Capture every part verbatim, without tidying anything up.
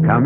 Come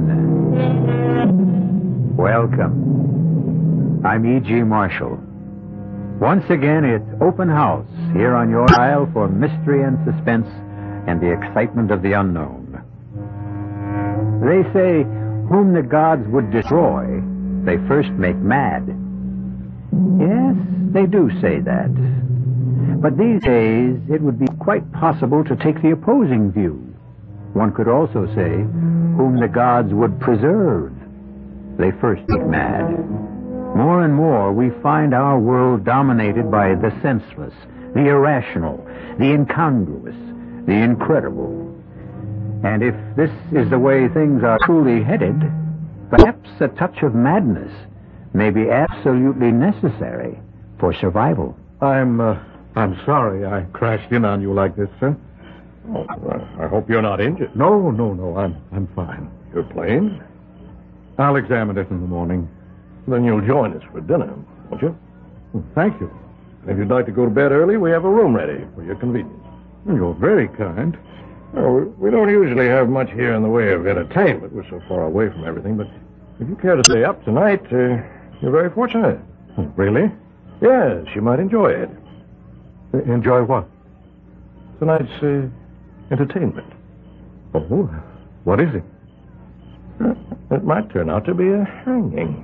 in. Welcome. I'm E G. Marshall. Once again, it's open house here on your dial for mystery and suspense and the excitement of the unknown. They say, whom the gods would destroy, they first make mad. Yes, they do say that. But these days, it would be quite possible to take the opposing view. One could also say, whom the gods would preserve, they first make mad. More and more, we find our world dominated by the senseless, the irrational, the incongruous, the incredible. And if this is the way things are truly headed, perhaps a touch of madness may be absolutely necessary for survival. I'm, uh, I'm sorry I crashed in on you like this, sir. Oh, well, I hope you're not injured. No, no, no, I'm, I'm fine. Your plane? I'll examine it in the morning. Then you'll join us for dinner, won't you? Well, thank you. If you'd like to go to bed early, we have a room ready for your convenience. You're very kind. Oh, we don't usually have much here in the way of entertainment. We're so far away from everything, but if you care to stay up tonight, uh, you're very fortunate. Really? Yes, you might enjoy it. Uh, enjoy what? Tonight's uh, entertainment. Oh, what is it? Uh, it might turn out to be a hanging.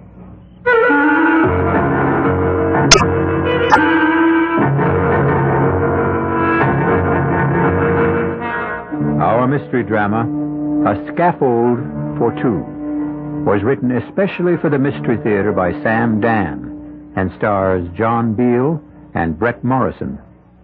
Our mystery drama, A Scaffold for Two, was written especially for the Mystery Theater by Sam Dan and stars John Beal and Brett Morrison.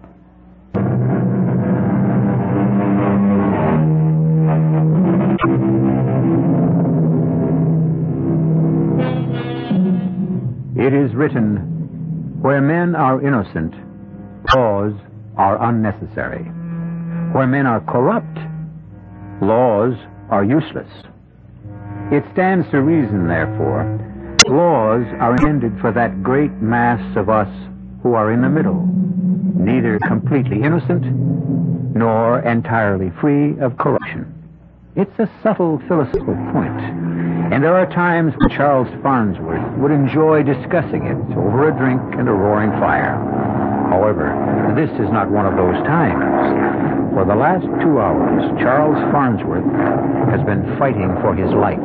It is written, where men are innocent, laws are unnecessary. Where men are corrupt, laws are useless. It stands to reason, therefore, laws are intended for that great mass of us who are in the middle, neither completely innocent nor entirely free of corruption. It's a subtle philosophical point, and there are times when Charles Farnsworth would enjoy discussing it over a drink and a roaring fire. However, this is not one of those times. For the last two hours, Charles Farnsworth has been fighting for his life.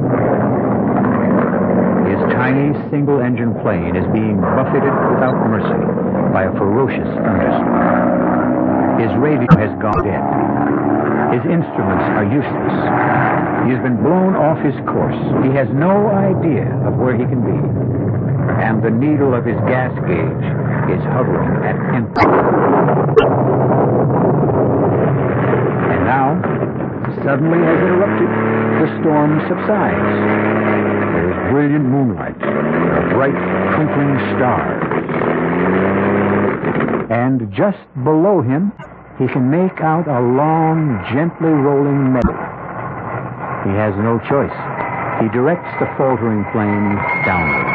His tiny single-engine plane is being buffeted without mercy by a ferocious thunderstorm. His radio has gone dead. His instruments are useless. He has been blown off his course. He has no idea of where he can be. And the needle of his gas gauge is hovering at empty. And now, suddenly as interrupted, the storm subsides. There is brilliant moonlight, bright twinkling stars. And just below him, he can make out a long, gently rolling meadow. He has no choice. He directs the faltering plane downward.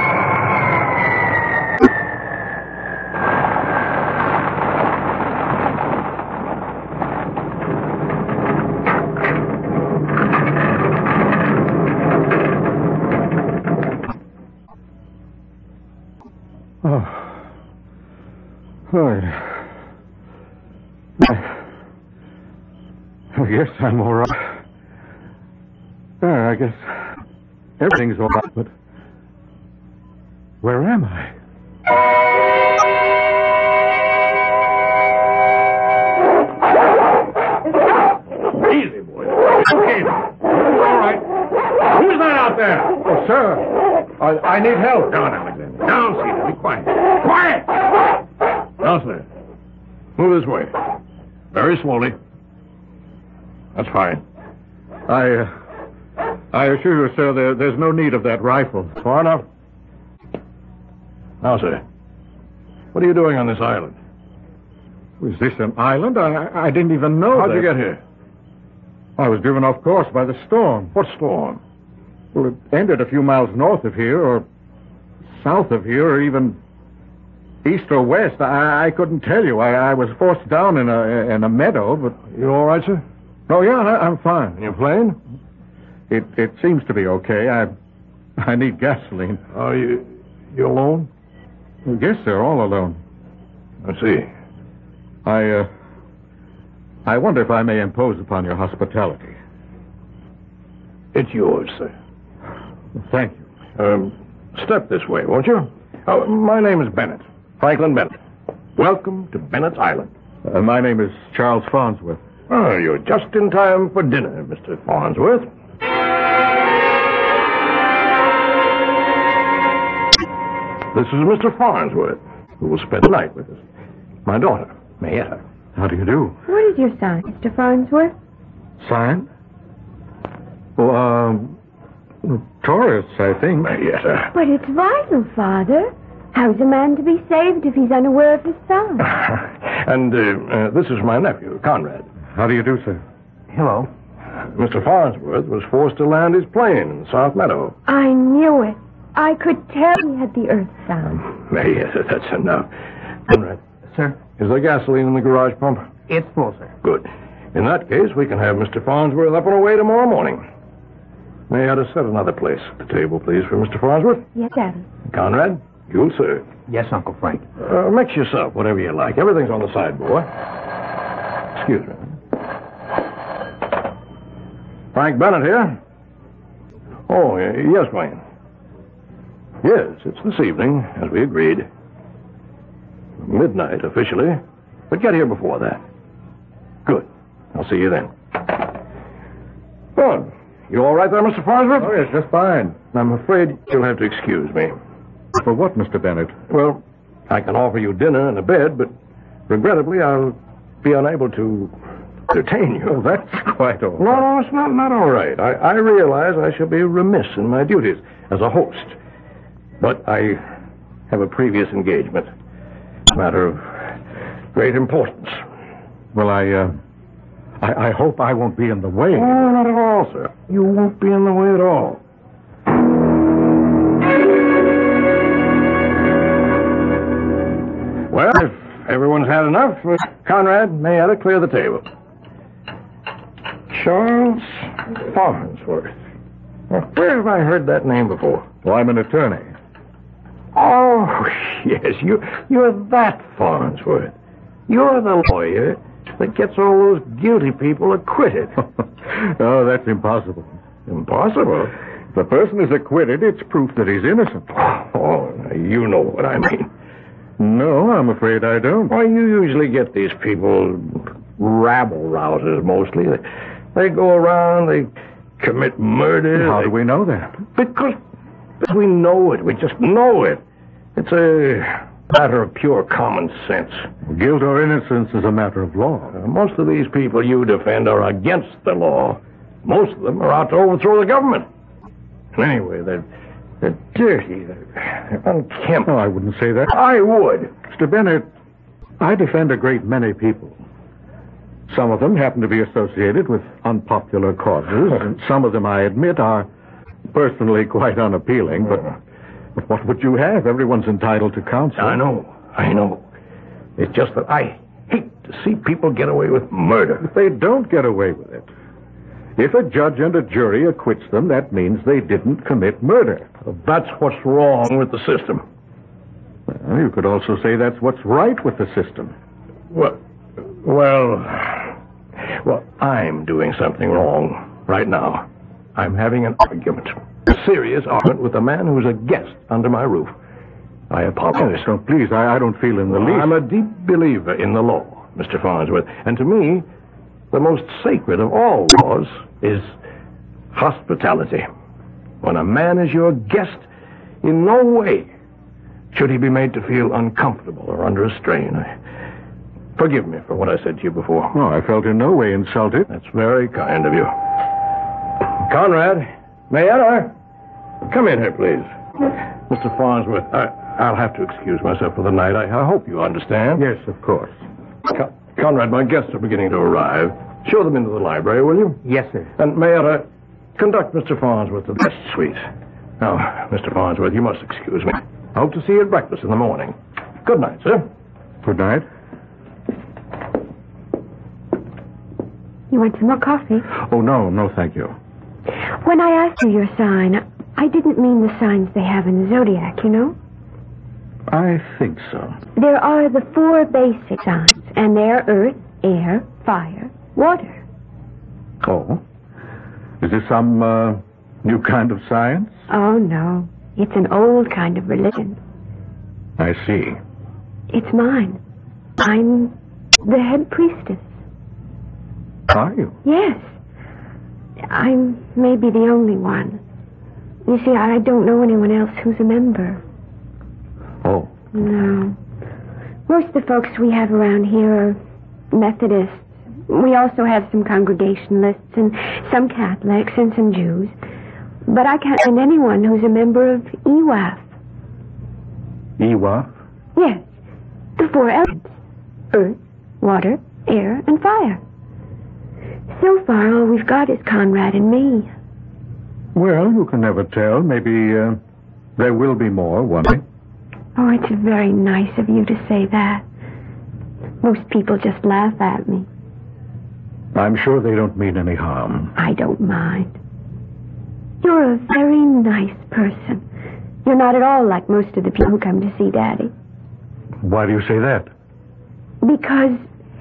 Oh. Oh, yeah. I guess I'm all right. Uh, I guess everything's all right, but where am I? Easy, boy. Okay. All right. Who's that out there? Oh, sir, I, I need help. Down, Alexander. Down, Cedar. Be quiet. Quiet! Now, sir. Move this way. Very slowly. That's fine. I, uh, I assure you, sir, there, there's no need of that rifle. Far enough. Now, sir. What are you doing on this island? Is this an island? I, I didn't even know How'd that. you get here? I was driven off course by the storm. What storm? Well, it ended a few miles north of here, or south of here, or even east or west. I, I couldn't tell you. I, I was forced down in a in a meadow, but... You all right, sir? Oh, yeah, I, I'm fine. In your plane? It it seems to be okay. I I need gasoline. Are you... you alone? I guess they're all alone. I see. I, uh... I wonder if I may impose upon your hospitality. It's yours, sir. Thank you. Um, step this way, won't you? Oh, my name is Bennett. Franklin Bennett. Welcome to Bennett's Island. Uh, my name is Charles Farnsworth. Oh, you're just in time for dinner, Mister Farnsworth. This is Mister Farnsworth, who will spend the night with us. My daughter, Mayetta. How do you do? What is your sign, Mister Farnsworth? Sign? Well, um... Taurus, I think. Mayetta. But it's vital, Father. How's a man to be saved if he's unaware of his sign? and uh, uh, this is my nephew, Conrad. How do you do, sir? Hello. Mister Farnsworth was forced to land his plane in South Meadow. I knew it. I could tell he had the earth sign. Mayetta, that's enough. Conrad. Sir? Is there gasoline in the garage pump? It's full, sir. Good. In that case, we can have Mister Farnsworth up and away tomorrow morning. May I set another place at the table, please, for Mister Farnsworth? Yes, Daddy. Conrad, you'll serve. Yes, Uncle Frank. Uh, mix yourself, whatever you like. Everything's on the sideboard. Excuse me. Frank Bennett here. Oh, y- yes, Wayne. Yes, it's this evening, as we agreed. Midnight, officially. But get here before that. Good. I'll see you then. Good. You all right there, Mister Farnsworth? Oh, yes, just fine. I'm afraid you'll have to excuse me. For what, Mister Bennett? Well, I can offer you dinner and a bed, but regrettably I'll be unable to entertain you. Oh, that's quite all No, right. no, it's not, not all right. I, I realize I shall be remiss in my duties as a host. But I have a previous engagement. A matter of great importance. Well, I, uh... I, I hope I won't be in the way. Oh, not at all, sir. You won't be in the way at all. Well, if everyone's had enough, uh, Conrad, Mayetta, clear the table. Charles Farnsworth. Now, where have I heard that name before? Well, I'm an attorney. Oh, yes, you, you're that Farnsworth. You're the lawyer that gets all those guilty people acquitted. Oh, that's impossible. Impossible? If a person is acquitted, it's proof that he's innocent. Oh, now you know what I mean. No, I'm afraid I don't. Why, you usually get these people rabble-rousers, mostly. They, they go around, they commit murder. How they... do we know that? Because, because we know it. We just know it. It's a matter of pure common sense. Guilt or innocence is a matter of law. Uh, most of these people you defend are against the law. Most of them are out to overthrow the government. And anyway, they're, they're dirty. They're, they're unkempt. Oh, I wouldn't say that. I would. Mister Bennett, I defend a great many people. Some of them happen to be associated with unpopular causes, and some of them, I admit, are personally quite unappealing, but, but what would you have? Everyone's entitled to counsel. I know, I know. It's just that I hate to see people get away with murder. If they don't get away with it, if a judge and a jury acquits them, that means they didn't commit murder. That's what's wrong with the system. Well, you could also say that's what's right with the system. Well, well, well, I'm doing something wrong right now. I'm having an argument, a serious argument with a man who's a guest under my roof. I apologize. Oh, please, I, I don't feel in the least. I'm a deep believer in the law, Mister Farnsworth, and to me, the most sacred of all laws is hospitality. When a man is your guest, in no way should he be made to feel uncomfortable or under a strain. I, forgive me for what I said to you before. No, I felt in no way insulted. That's very kind of you. Conrad, Mayetta, come in here, please. Mister Farnsworth, I, I'll have to excuse myself for the night. I, I hope you understand. Yes, of course. Con- Conrad, my guests are beginning to arrive. Show them into the library, will you? Yes, sir. And Mayetta, conduct Mister Farnsworth to the guest suite. Now, Mister Farnsworth, you must excuse me. I hope to see you at breakfast in the morning. Good night, sir. Good night. You want some more coffee? Oh, no, no, thank you. When I asked you your sign, I didn't mean the signs they have in the zodiac, you know? I think so. There are the four basic signs, and they're earth, air, fire, water. Oh? Is this some uh, new kind of science? Oh, no. It's an old kind of religion. I see. It's mine. I'm the head priestess. Are you? Yes. I'm maybe the only one. You see, I don't know anyone else who's a member. Oh. No. Most of the folks we have around here are Methodists. We also have some Congregationalists and some Catholics and some Jews. But I can't find anyone who's a member of E W A F. E W A F? Yes. The four elements. Earth, water, air, and fire. So far, all we've got is Conrad and me. Well, you can never tell. Maybe uh, there will be more one day. Oh, it's very nice of you to say that. Most people just laugh at me. I'm sure they don't mean any harm. I don't mind. You're a very nice person. You're not at all like most of the people who come to see Daddy. Why do you say that? Because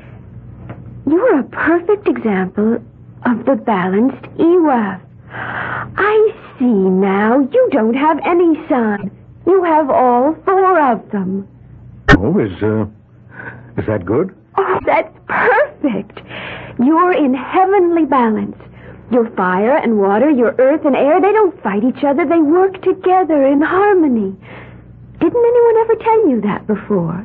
you're a perfect example of the balanced E W A F. I see now. You don't have any sign. You have all four of them. Oh, is, uh, is that good? Oh, that's perfect. You're in heavenly balance. Your fire and water, your earth and air, they don't fight each other. They work together in harmony. Didn't anyone ever tell you that before?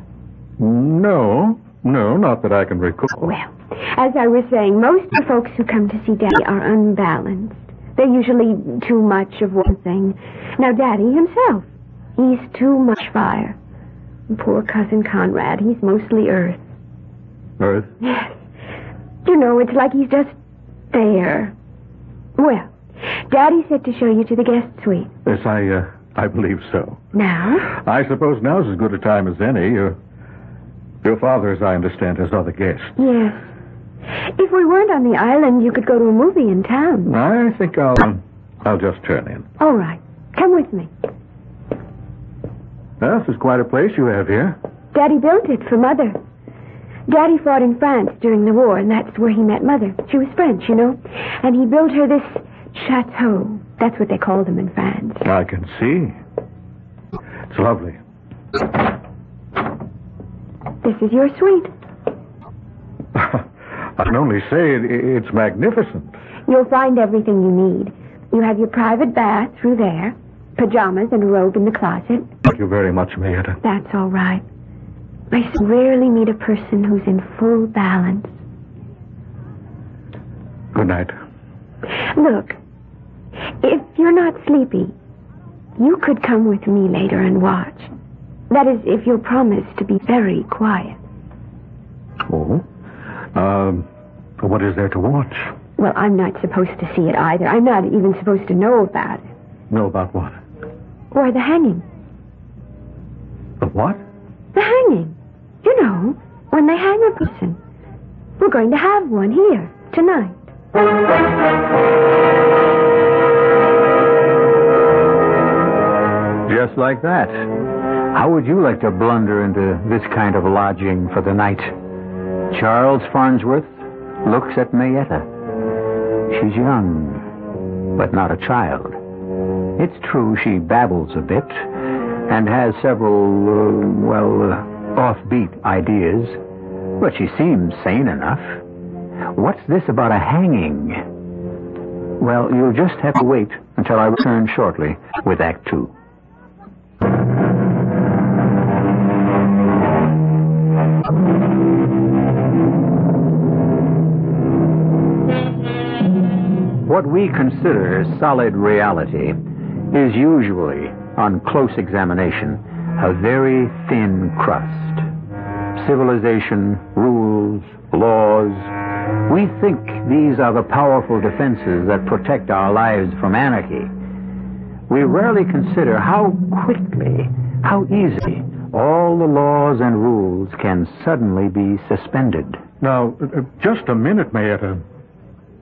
No. No, not that I can recall. Well, as I was saying, most of the folks who come to see Daddy are unbalanced. They're usually too much of one thing. Now, Daddy himself, he's too much fire. Poor cousin Conrad, he's mostly earth. Earth? Yes. You know, it's like he's just there. Well, Daddy said to show you to the guest suite. Yes, I, uh, I believe so. Now? I suppose now's as good a time as any. Your, your father, as I understand, has other guests. Yes. If we weren't on the island, you could go to a movie in town. I think I'll, uh, I'll just turn in. All right. Come with me. Well, this is quite a place you have here. Daddy built it for Mother. Daddy fought in France during the war, and that's where he met Mother. She was French, you know. And he built her this chateau. That's what they called them in France. I can see. It's lovely. This is your suite. I can only say it, it's magnificent. You'll find everything you need. You have your private bath through there, pajamas and a robe in the closet. Thank you very much, Maeta. That's all right. I rarely meet a person who's in full balance. Good night. Look, if you're not sleepy, you could come with me later and watch. That is, if you'll promise to be very quiet. Oh? Um, what is there to watch? Well, I'm not supposed to see it either. I'm not even supposed to know about it. Know about what? Why, the hanging. The what? The hanging. You know, when they hang a person. We're going to have one here, tonight. Just like that. How would you like to blunder into this kind of lodging for the night? Charles Farnsworth looks at Mayetta. She's young, but not a child. It's true she babbles a bit and has several, uh, well, uh, offbeat ideas, but she seems sane enough. What's this about a hanging? Well, you'll just have to wait until I return shortly with Act Two. What we consider solid reality is usually, on close examination, a very thin crust. Civilization, rules, laws. We think these are the powerful defenses that protect our lives from anarchy. We rarely consider how quickly, how easily, all the laws and rules can suddenly be suspended. Now, uh, just a minute, Mayetta.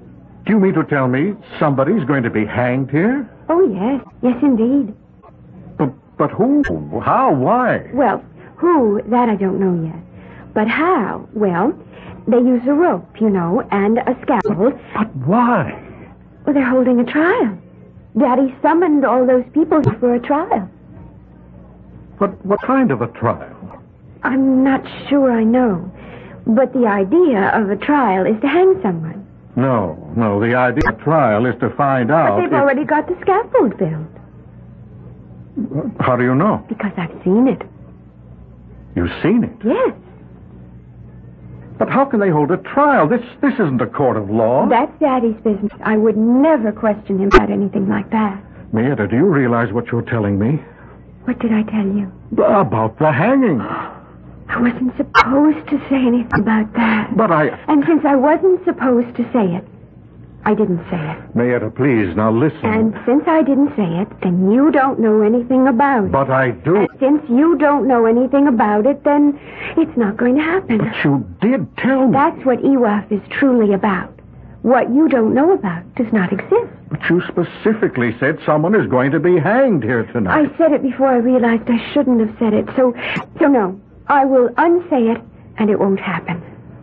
Do you mean to tell me somebody's going to be hanged here? Oh, yes. Yes, indeed. But, but who? How? Why? Well, who, that I don't know yet. But how? Well, they use a rope, you know, and a scaffold. But why? Well, they're holding a trial. Daddy summoned all those people for a trial. But what kind of a trial? I'm not sure I know. But the idea of a trial is to hang someone. No, no, the idea of a trial is to find out But they've if... already got the scaffold built. How do you know? Because I've seen it. You've seen it? Yes. But how can they hold a trial? This this isn't a court of law. That's Daddy's business. I would never question him about anything like that. Maida, do you realize what you're telling me? What did I tell you? About the hanging. I wasn't supposed to say anything about that. But I... And since I wasn't supposed to say it, I didn't say it. Maida, please, now listen. And since I didn't say it, then you don't know anything about it. But I do. And since you don't know anything about it, then it's not going to happen. But you did tell me. That's what E W A F is truly about. What you don't know about does not exist. But you specifically said someone is going to be hanged here tonight. I said it before I realized I shouldn't have said it. So, so no, I will unsay it, and it won't happen.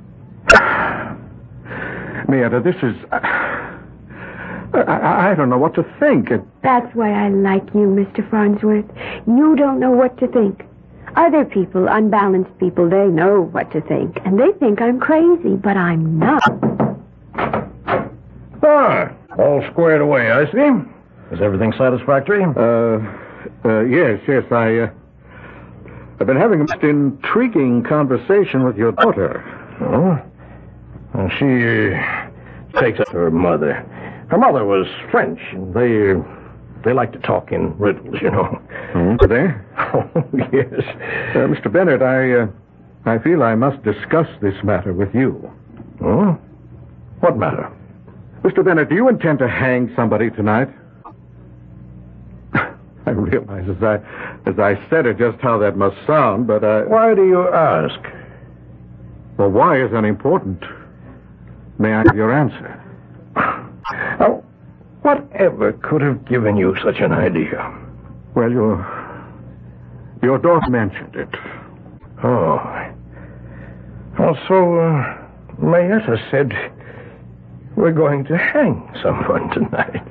Maida, this is... Uh, I, I don't know what to think. It... That's why I like you, Mister Farnsworth. You don't know what to think. Other people, unbalanced people, they know what to think. And they think I'm crazy, but I'm not. Ah, all squared away, I see. Is everything satisfactory? Uh, uh, yes, yes, I, uh... I've been having a most intriguing conversation with your daughter. Oh? Well, she uh, takes up her mother. Her mother was French, and they uh, they like to talk in riddles, you know. Hmm, do they? Oh, yes. Uh, Mister Bennett, I uh, I feel I must discuss this matter with you. Oh? What matter? Mister Bennett, do you intend to hang somebody tonight? I realize as I as I said it just how that must sound, but I... Why do you ask? Well, why is unimportant. May I have your answer? Oh, whatever could have given you such an idea? Well, your... Your daughter mentioned it. Oh. Well, so, uh, Mayetta said we're going to hang someone tonight.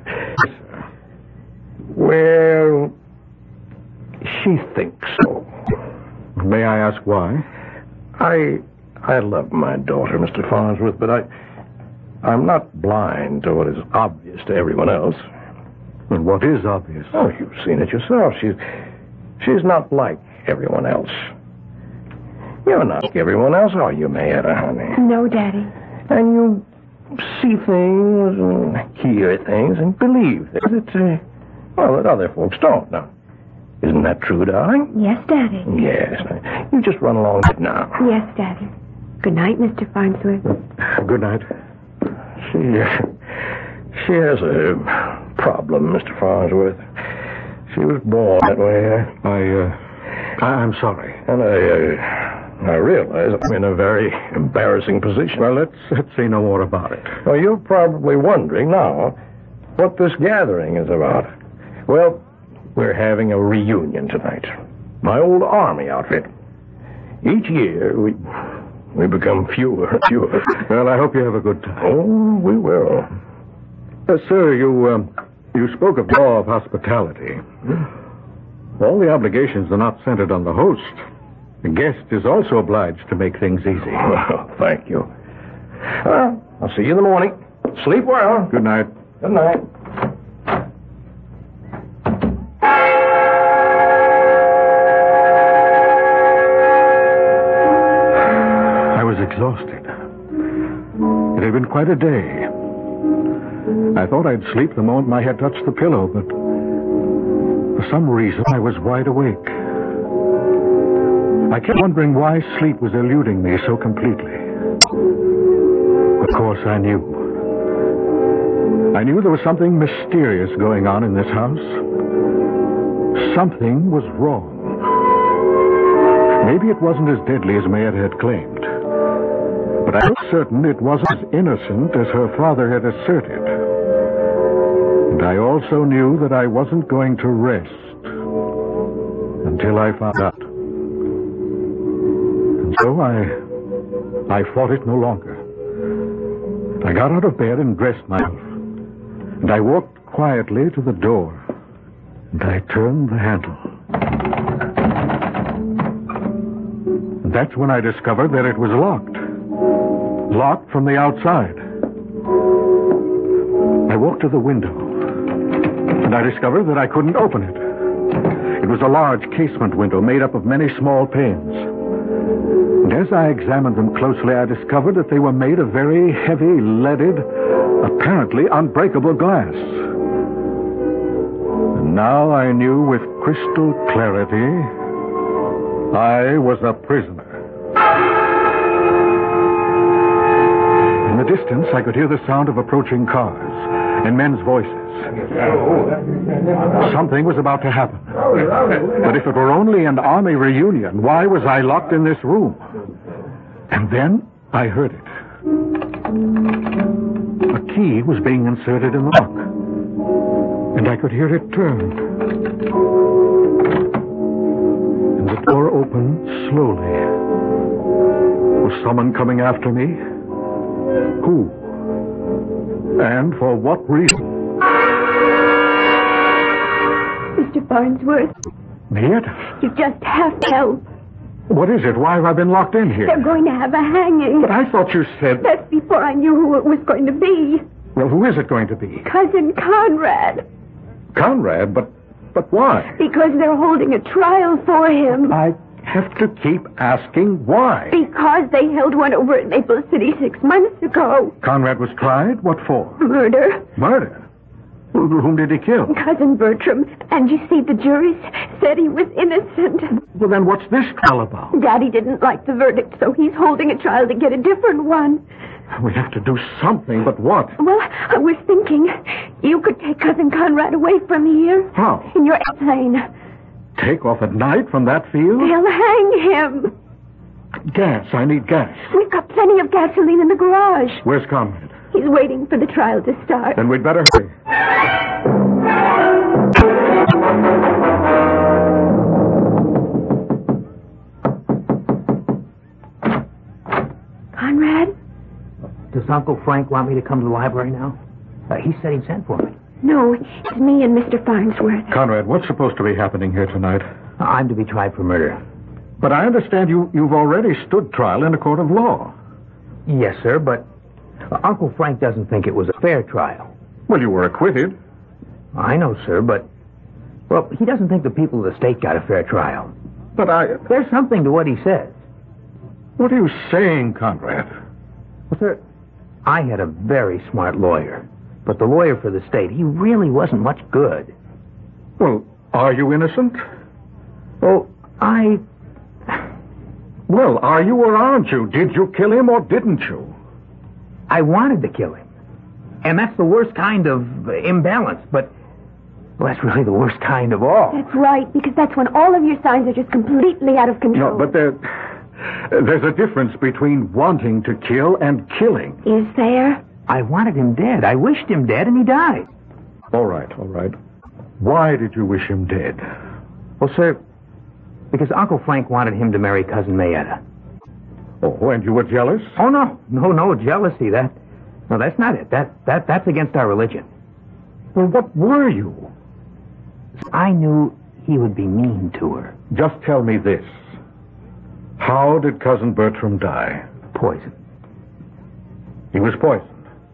Well, she thinks so. May I ask why? I... I love my daughter, Mister Farnsworth, but I... I'm not blind to what is obvious to everyone else. And what is obvious? Oh, you've seen it yourself. She's... She's not like everyone else. You're not like everyone else, are you, Mayetta, honey? No, Daddy. And you see things and hear things and believe things that, uh, well, that other folks don't. Now, isn't that true, darling? Yes, Daddy. Yes. You just run along with it now. Yes, Daddy. Good night, Mister Farnsworth. Good night. She, uh, she has a problem, Mister Farnsworth. She was born that way. I, uh, I'm sorry. And I, uh, I realize I'm in a very embarrassing position. Well, let's, let's say no more about it. Well, you're probably wondering now what this gathering is about. Well, we're having a reunion tonight. My old army outfit. Each year, we we become fewer and fewer. Well, I hope you have a good time. Oh, we will. Uh, sir, you, um, you spoke of law of hospitality. All the obligations are not centered on the host. The guest is also obliged to make things easy. Well, thank you. Well, I'll see you in the morning. Sleep well. Good night. Good night. I was exhausted. It had been quite a day. I thought I'd sleep the moment my head touched the pillow, but for some reason I was wide awake. I kept wondering why sleep was eluding me so completely. Of course, I knew. I knew there was something mysterious going on in this house. Something was wrong. Maybe it wasn't as deadly as Mayetta had claimed. But I was certain it wasn't as innocent as her father had asserted. And I also knew that I wasn't going to rest until I found out. And so I... I fought it no longer. I got out of bed and dressed myself. And I walked quietly to the door. And I turned the handle. And that's when I discovered that it was locked. Locked from the outside. I walked to the window. And I discovered that I couldn't open it. It was a large casement window made up of many small panes. And as I examined them closely, I discovered that they were made of very heavy, leaded, apparently unbreakable glass. And now I knew with crystal clarity I was a prisoner. In the distance, I could hear the sound of approaching cars and men's voices. Something was about to happen. But if it were only an army reunion, why was I locked in this room? And then I heard it. A key was being inserted in the lock. And I could hear it turn. And the door opened slowly. Was someone coming after me? Who? And for what reason? Mister Farnsworth. Marietta? You just have to help. What is it? Why have I been locked in here? They're going to have a hanging. But I thought you said... That's before I knew who it was going to be. Well, who is it going to be? Cousin Conrad. Conrad? But but why? Because they're holding a trial for him. I have to keep asking why. Because they held one over at Maple City six months ago. Conrad was tried? What for? Murder. Murder? Who- Whom did he kill? Cousin Bertram. And you see, the jury said he was innocent. Well, then what's this trial about? Daddy didn't like the verdict, so he's holding a trial to get a different one. We have to do something, but what? Well, I was thinking you could take Cousin Conrad away from here. How? In your airplane. Take off at night from that field? They'll hang him. Gas. I need gas. We've got plenty of gasoline in the garage. Where's Conrad? He's waiting for the trial to start. Then we'd better hurry. Conrad? Does Uncle Frank want me to come to the library now? Uh, he said he'd send for me. No, it's me and Mister Farnsworth. Conrad, what's supposed to be happening here tonight? I'm to be tried for murder. But I understand you, you've already stood trial in a court of law. Yes, sir, but uh, Uncle Frank doesn't think it was a fair trial. Well, you were acquitted. I know, sir, but... Well, he doesn't think the people of the state got a fair trial. But I... There's something to what he says. What are you saying, Conrad? Well, sir, I had a very smart lawyer. But the lawyer for the state, he really wasn't much good. Well, are you innocent? Oh, I... Well, are you or aren't you? Did you kill him or didn't you? I wanted to kill him. And that's the worst kind of uh, imbalance, but... Well, that's really the worst kind of all. That's right, because that's when all of your signs are just completely out of control. No, but there... There's a difference between wanting to kill and killing. Is there? I wanted him dead. I wished him dead, and he died. All right, all right. Why did you wish him dead? Well, sir, because Uncle Frank wanted him to marry Cousin Mayetta. Oh, and you were jealous? Oh, no. No, no, jealousy. That... No, that's not it. That, that, that's against our religion. Well, what were you? I knew he would be mean to her. Just tell me this. How did Cousin Bertram die? Poison. He was poisoned.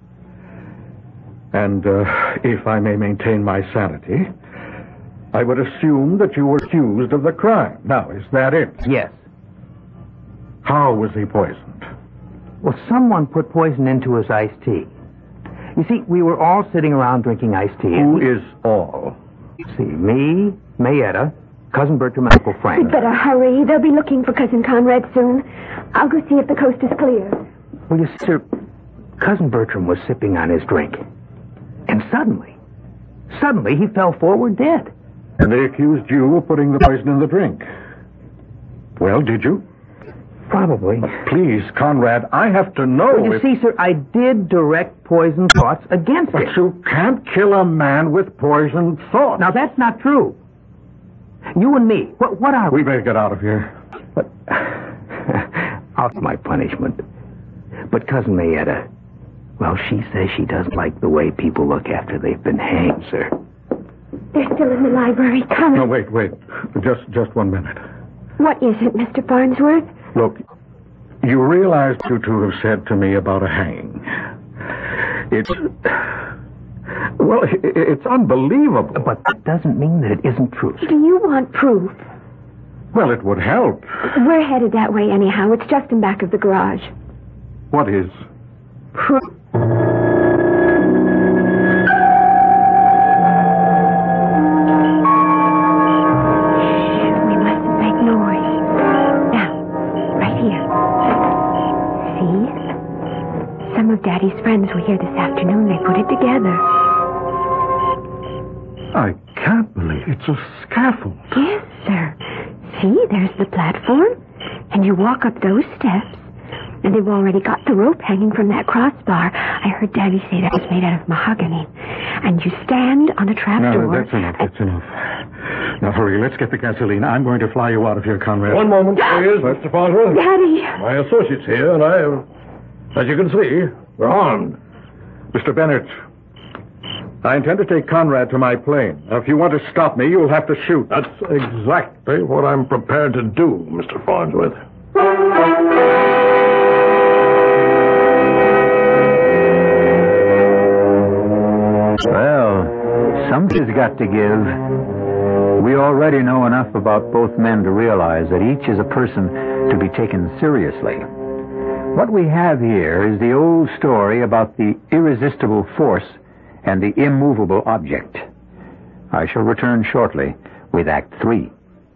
And uh, if I may maintain my sanity, I would assume that you were accused of the crime. Now, is that it? Yes. How was he poisoned? Well, someone put poison into his iced tea. You see, we were all sitting around drinking iced tea. Who is all? See, me, Mayetta, Cousin Bertram, and Uncle Frank. We'd better hurry. They'll be looking for Cousin Conrad soon. I'll go see if the coast is clear. Well, you see, sir, Cousin Bertram was sipping on his drink. And suddenly, suddenly he fell forward dead. And they accused you of putting the poison in the drink. Well, did you? Probably. Please, Conrad, I have to know. Well, you if... see, sir, I did direct poison thoughts against But it. you can't kill a man with poisoned thoughts. Now, that's not true. You and me, what, what are we? We better get out of here. But I'll take my punishment. But Cousin Mayetta, well, she says she doesn't like the way people look after they've been hanged, sir. They're still in the library. Come. No, wait, wait. Just, just one minute. What is it, Mister Farnsworth? Look, you realize what you two have said to me about a hanging. It's... Well, it's unbelievable. But that doesn't mean that it isn't true. Do you want proof? Well, it would help. We're headed that way anyhow. It's just in back of the garage. What is? Proof. We mustn't make noise. Now, right here. See? Some of Daddy's friends were here this afternoon. They put it together. I can't believe it's a scaffold. Yes, sir. See, there's the platform, and you walk up those steps, and they've already got the rope hanging from that crossbar. I heard Daddy say that was made out of mahogany. And you stand on a trapdoor. No, that's enough, that's enough. Now, hurry, let's get the gasoline. I'm going to fly you out of here, Conrad. One moment, please, Mister Farnsworth. Daddy! My associate's here, and I, as you can see, we're armed. Mister Bennett, I intend to take Conrad to my plane. Now, if you want to stop me, you'll have to shoot. That's exactly what I'm prepared to do, Mister Farnsworth. Well, something's got to give. We already know enough about both men to realize that each is a person to be taken seriously. What we have here is the old story about the irresistible force and the immovable object. I shall return shortly with Act Three.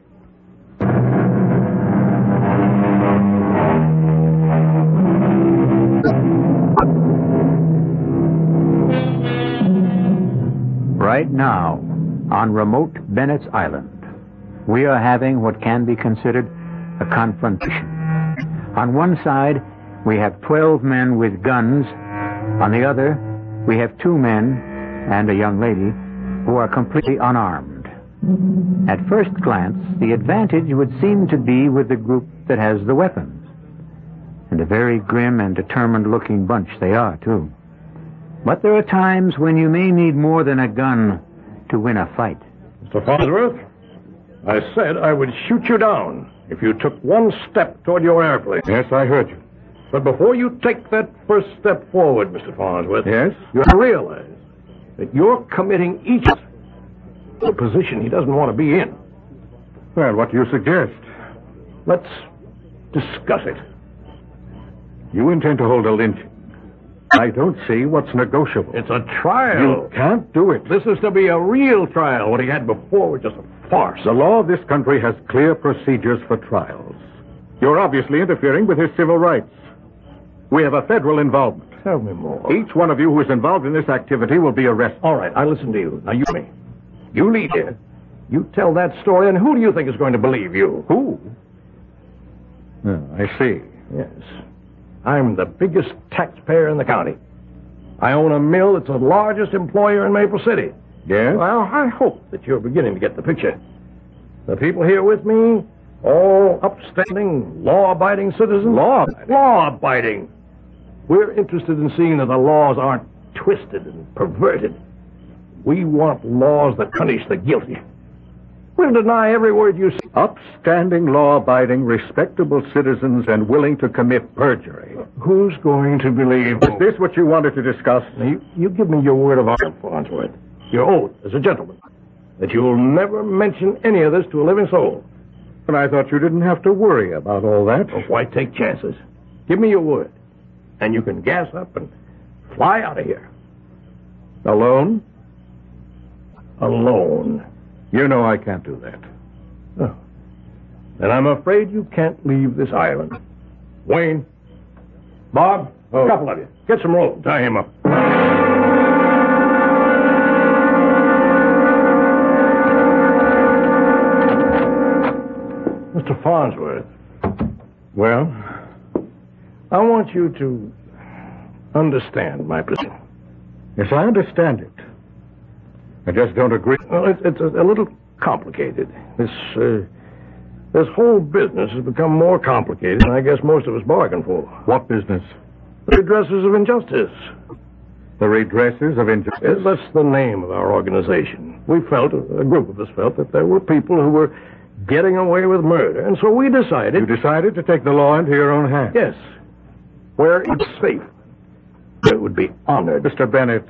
Right now, on remote Bennett's Island, we are having what can be considered a confrontation. On one side, we have twelve men with guns. On the other, we have two men and a young lady who are completely unarmed. At first glance, the advantage would seem to be with the group that has the weapons. And a very grim and determined-looking bunch they are, too. But there are times when you may need more than a gun to win a fight. Mister Farnsworth, I said I would shoot you down if you took one step toward your airplane. Yes, I heard you. But before you take that first step forward, Mister Farnsworth, Yes? you have to realize that you're committing each to a position he doesn't want to be in. Well, what do you suggest? Let's discuss it. You intend to hold a lynching. I don't see what's negotiable. It's a trial. You can't do it. This is to be a real trial. What he had before was just a farce. The law of this country has clear procedures for trials. You're obviously interfering with his civil rights. We have a federal involvement. Tell me more. Each one of you who is involved in this activity will be arrested. All right, I listen to you. Now, you me. You lead here. You tell that story, and who do you think is going to believe you? Who? Oh, I see. Yes. I'm the biggest taxpayer in the county. I own a mill that's the largest employer in Maple City. Yes? Well, I hope that you're beginning to get the picture. The people here with me, all upstanding, law-abiding citizens. Law? Law-abiding. We're interested in seeing that the laws aren't twisted and perverted. We want laws that punish the guilty. We'll deny every word you say. Upstanding, law-abiding, respectable citizens and willing to commit perjury. Who's going to believe? Is this what you wanted to discuss? Now, you, you give me your word of honor, Farnsworth. Your oath as a gentleman. That you'll never mention any of this to a living soul. But I thought you didn't have to worry about all that. Oh, why take chances? Give me your word. And you can gas up and fly out of here. Alone? Alone. You know I can't do that. Oh. Then I'm afraid you can't leave this island. Wayne, Bob, Oh. a couple of you. Get some rope. Tie him up. Mister Farnsworth. Well? I want you to understand my position. Yes, I understand it. I just don't agree. Well, it, it's a, a little complicated. This, uh, this whole business has become more complicated than I guess most of us bargained for. What business? The redressers of injustice. The redressers of injustice? Yes, that's the name of our organization. We felt, a group of us felt, that there were people who were getting away with murder, and so we decided... You decided to take the law into your own hands? Yes. Where it's safe. It would be honored. Mister Bennett,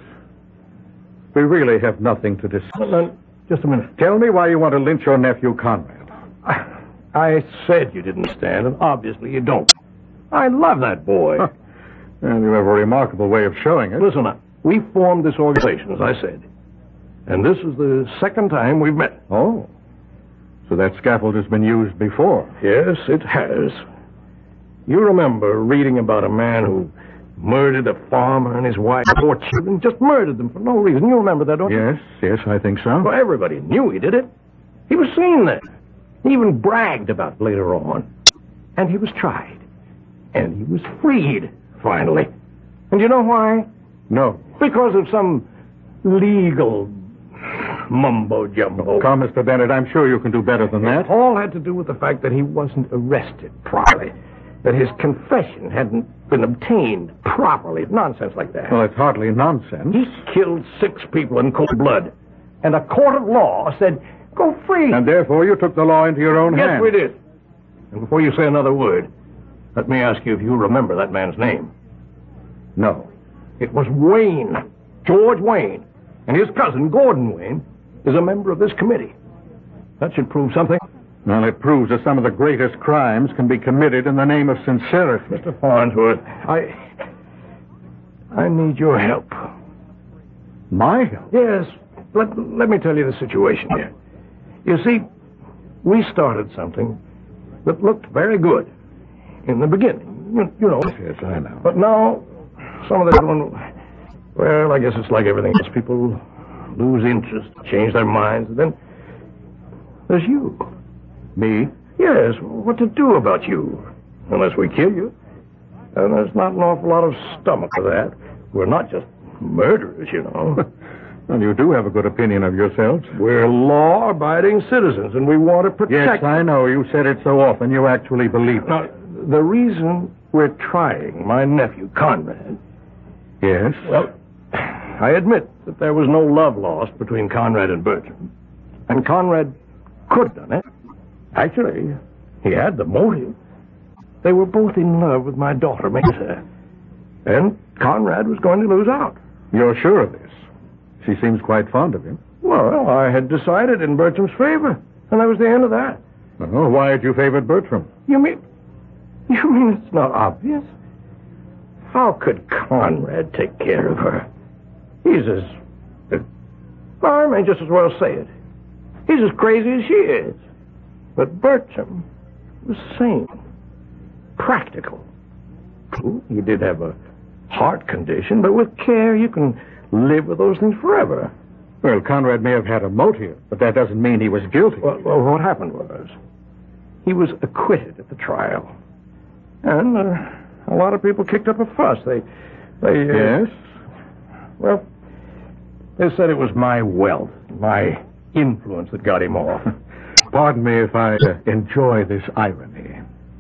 we really have nothing to discuss. No, just a minute. Tell me why you want to lynch your nephew, Conrad. I, I said you didn't stand, and obviously you don't. I love that boy. Huh. And you have a remarkable way of showing it. Listen, we formed this organization, as I said. And this is the second time we've met. Oh. So that scaffold has been used before. Yes, it has. You remember reading about a man who murdered a farmer and his wife, four children, just murdered them for no reason. You remember that, don't you? Yes, yes, I think so. Well, everybody knew he did it. He was seen there. He even bragged about it later on. And he was tried. And he was freed, finally. And you know why? No. Because of some legal mumbo-jumbo. Come, Mister Bennett, I'm sure you can do better than that. It all had to do with the fact that he wasn't arrested properly. That his confession hadn't been obtained properly. Nonsense like that. Well, it's hardly nonsense. He killed six people in cold blood. And a court of law said, go free. And therefore you took the law into your own yes, hands. Yes, we did. And before you say another word, let me ask you if you remember that man's name. No. It was Wayne. George Wayne. And his cousin, Gordon Wayne, is a member of this committee. That should prove something. Well, it proves that some of the greatest crimes can be committed in the name of sincerity. Mister Farnsworth, I... I need your help. My help? Yes. Let, let me tell you the situation here. You see, we started something that looked very good in the beginning. You, you know. Yes, I know. But now, some of the one, well, I guess it's like everything else. People lose interest, change their minds, and then there's you. Me? Yes, what to do about you? Unless we kill you. And there's not an awful lot of stomach for that. We're not just murderers, you know. Well, you do have a good opinion of yourselves. We're law-abiding citizens, and we want to protect... Yes, I know. You said it so often. You actually believe it. Now, the reason we're trying my nephew, Conrad... Yes? Well, I admit that there was no love lost between Conrad and Bertram. And Conrad could have done it. Actually, he had the motive. They were both in love with my daughter, Mesa. And Conrad was going to lose out. You're sure of this? She seems quite fond of him. Well, I had decided in Bertram's favor, and that was the end of that. Oh, why had you favored Bertram? You mean... You mean it's not obvious? How could Conrad take care of her? He's as... Well, I may just as well say it. He's as crazy as she is. But Bertram was sane. Practical. True, he did have a heart condition, but with care you can live with those things forever. Well, Conrad may have had a motive, but that doesn't mean he was guilty. Well, well what happened was, he was acquitted at the trial. And uh, a lot of people kicked up a fuss. They, they... Uh, yes? Well, they said it was my wealth, my influence that got him off. Pardon me if I uh, enjoy this irony.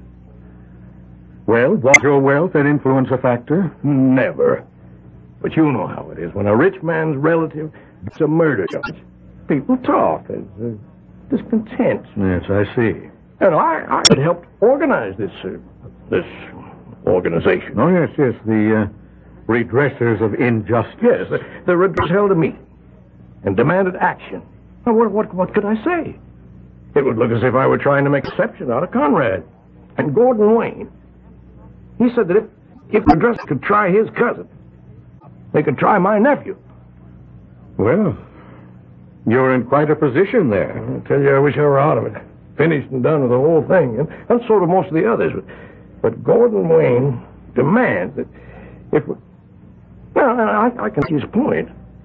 Well, was your wealth an influence a factor? Never. But you know how it is. When a rich man's relative gets a murder charge, people talk. There's uh, discontent. Yes, I see. And I, I had helped organize this, uh, this organization. Oh, yes, yes, the uh, redressers of injustice. Yes, the, the redress held a meeting and demanded action. Now, what, what, what could I say? It would look as if I were trying to make exception out of Conrad. And Gordon Wayne, he said that if, if the redress could try his cousin, they could try my nephew. Well, you're in quite a position there. I tell you, I wish I were out of it. Finished and done with the whole thing. And, and so do most of the others. But, but Gordon Wayne demands that if... We, well, I, I can see his point.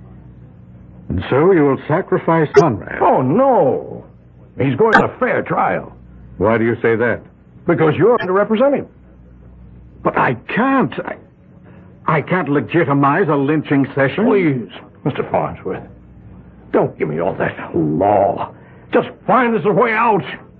And so you will sacrifice Conrad? Oh, no. He's going to a fair trial. Why do you say that? Because you're going to represent him. But I can't. I, I can't legitimize a lynching session. Please, Mister Farnsworth, don't give me all that law. Just find us a way out.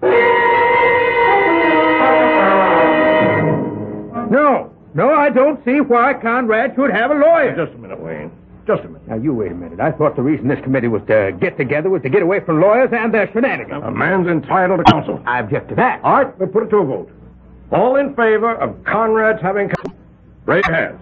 No, no, I don't see why Conrad should have a lawyer. Just a minute, Wayne. Just a minute. Now, you wait a minute. I thought the reason this committee was to get together was to get away from lawyers and their shenanigans. A man's entitled to counsel. I object to that. All right, we'll put it to a vote. All in favor of Conrad's having counsel, raise your hands.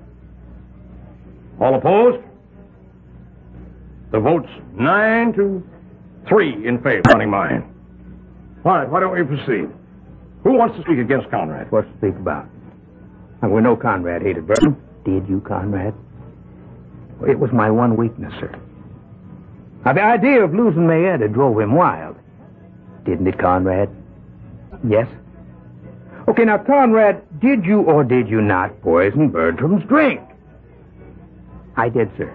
All opposed? The vote's nine to three in favor, running mine. All right, why don't we proceed? Who wants to speak against Conrad? What's to speak about? And we know Conrad hated Bertram. Did you, Conrad? It was my one weakness, sir. Now, the idea of losing Mayetta drove him wild. Didn't it, Conrad? Yes? Okay, now, Conrad, did you or did you not poison Bertram's drink? I did, sir.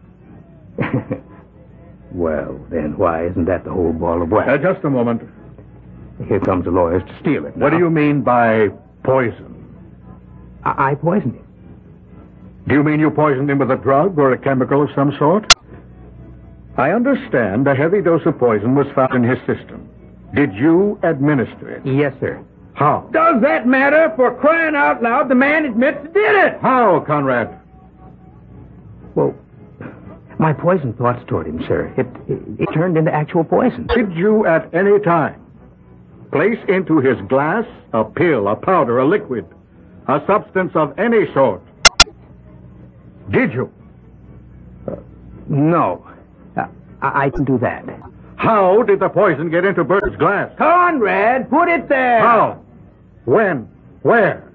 Well, then why isn't that the whole ball of wax? Uh, just a moment. Here comes the lawyers to steal it. What now. do you mean by poison? I, I poisoned him. Do you mean you poisoned him with a drug or a chemical of some sort? I understand a heavy dose of poison was found in his system. Did you administer it? Yes, sir. How? Does that matter? For crying out loud, the man admits he did it. How, Conrad? Well, my poison thoughts toward him, sir. It, it, it turned into actual poison. Did you at any time place into his glass a pill, a powder, a liquid, a substance of any sort? Did you? Uh, no. Uh, I, I can do that. How did the poison get into Bert's glass? Conrad, put it there. How? When? Where?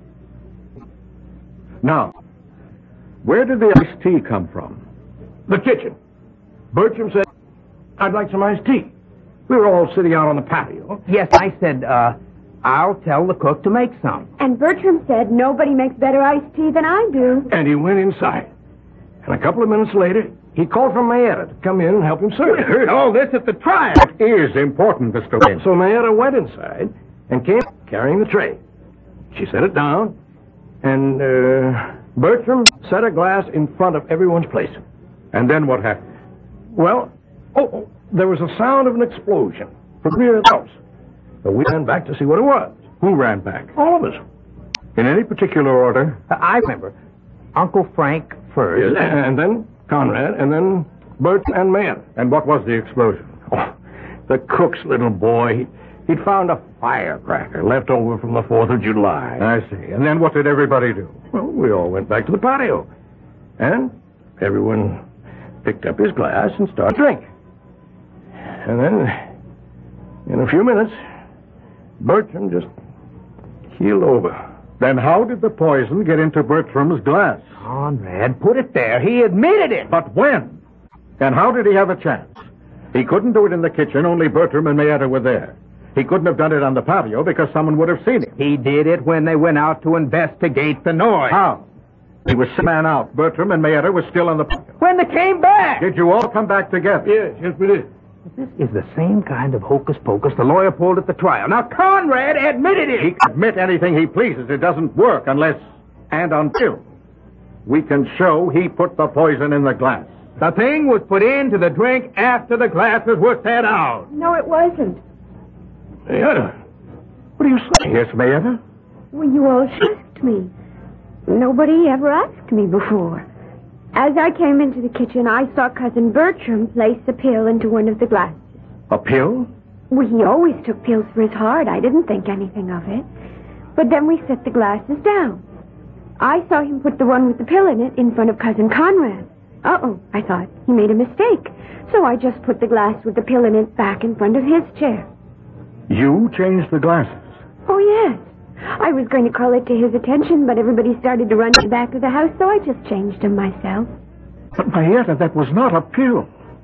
Now, where did the iced tea come from? The kitchen. Bertram said, I'd like some iced tea. We were all sitting out on the patio. Yes, I said, uh, I'll tell the cook to make some. And Bertram said nobody makes better iced tea than I do. And he went inside. And a couple of minutes later, he called for Mayetta to come in and help him serve. We heard all this at the trial. It is important, Mister Wayne. So Mayetta went inside and came carrying the tray. She set it down, and uh, Bertram set a glass in front of everyone's place. And then what happened? Well, oh, oh, there was a sound of an explosion from the rear of the house. So we ran back to see what it was. Who ran back? All of us. In any particular order? Uh, I remember. Uncle Frank first. Yes, and then Conrad, and then Bert and Mayetta. And what was the explosion? Oh, the cook's little boy, he'd found a firecracker left over from the fourth of July. I see. And then what did everybody do? Well, we all went back to the patio. And everyone picked up his glass and started to drink. And then, in a few minutes, Bertram just keeled over. Then how did the poison get into Bertram's glass? Conrad, put it there. He admitted it. But when? And how did he have a chance? He couldn't do it in the kitchen. Only Bertram and Mayetta were there. He couldn't have done it on the patio because someone would have seen him. He did it when they went out to investigate the noise. How? He was man out. Bertram and Mayetta were still on the patio. When they came back. Did you all come back together? Yes, yes, we did. This is the same kind of hocus pocus the lawyer pulled at the trial. Now, Conrad admitted it. He can admit anything he pleases. It doesn't work unless and until we can show he put the poison in the glass. The thing was put into the drink after the glasses were set out. No, it wasn't. Mayetta, what are you saying? Yes, Mayetta? Well, you all shocked me. Nobody ever asked me before. As I came into the kitchen, I saw Cousin Bertram place a pill into one of the glasses. A pill? Well, he always took pills for his heart. I didn't think anything of it. But then we set the glasses down. I saw him put the one with the pill in it in front of Cousin Conrad. Uh-oh, I thought. He made a mistake. So I just put the glass with the pill in it back in front of his chair. You changed the glasses? Oh, yes. I was going to call it to his attention, but everybody started to run to the back of the house, so I just changed them myself. But, Mayetta, that was not a pill.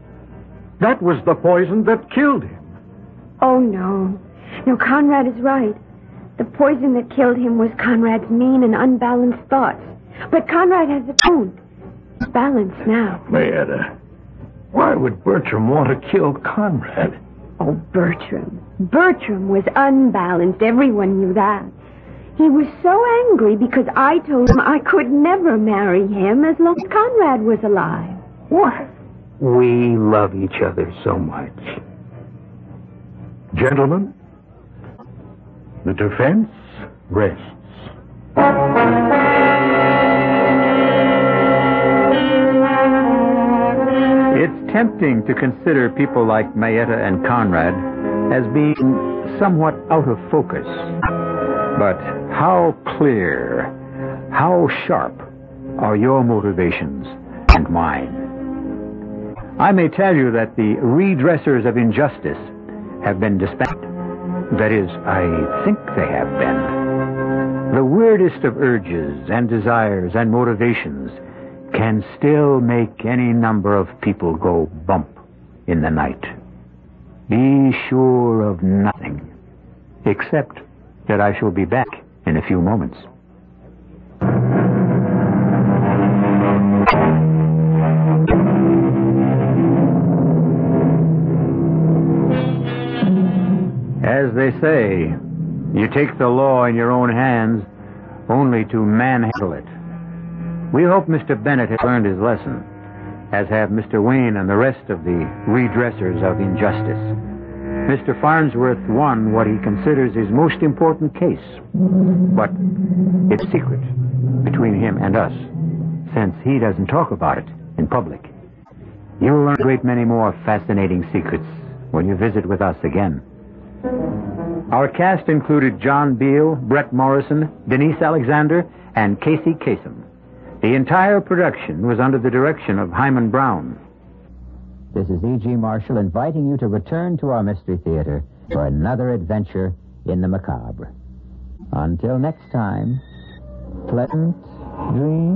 That was the poison that killed him. Oh, no. No, Conrad is right. The poison that killed him was Conrad's mean and unbalanced thoughts. But Conrad has a tone. He's balanced now. Mayetta, why would Bertram want to kill Conrad? Oh, Bertram. Bertram was unbalanced. Everyone knew that. He was so angry because I told him I could never marry him as long as Conrad was alive. What? We love each other so much. Gentlemen, the defense rests. It's tempting to consider people like Mayetta and Conrad as being somewhat out of focus. But how clear, how sharp are your motivations and mine? I may tell you that the redressers of injustice have been disbanded. That is, I think they have been. The weirdest of urges and desires and motivations can still make any number of people go bump in the night. Be sure of nothing, except that I shall be back in a few moments. As they say, you take the law in your own hands only to manhandle it. We hope Mister Bennett has learned his lesson, as have Mister Wayne and the rest of the redressers of injustice. Mister Farnsworth won what he considers his most important case, but it's secret between him and us, since he doesn't talk about it in public. You'll learn a great many more fascinating secrets when you visit with us again. Our cast included John Beale, Brett Morrison, Denise Alexander, and Casey Kasem. The entire production was under the direction of Hyman Brown. This is E G. Marshall inviting you to return to our Mystery Theater for another adventure in the macabre. Until next time, pleasant dreams.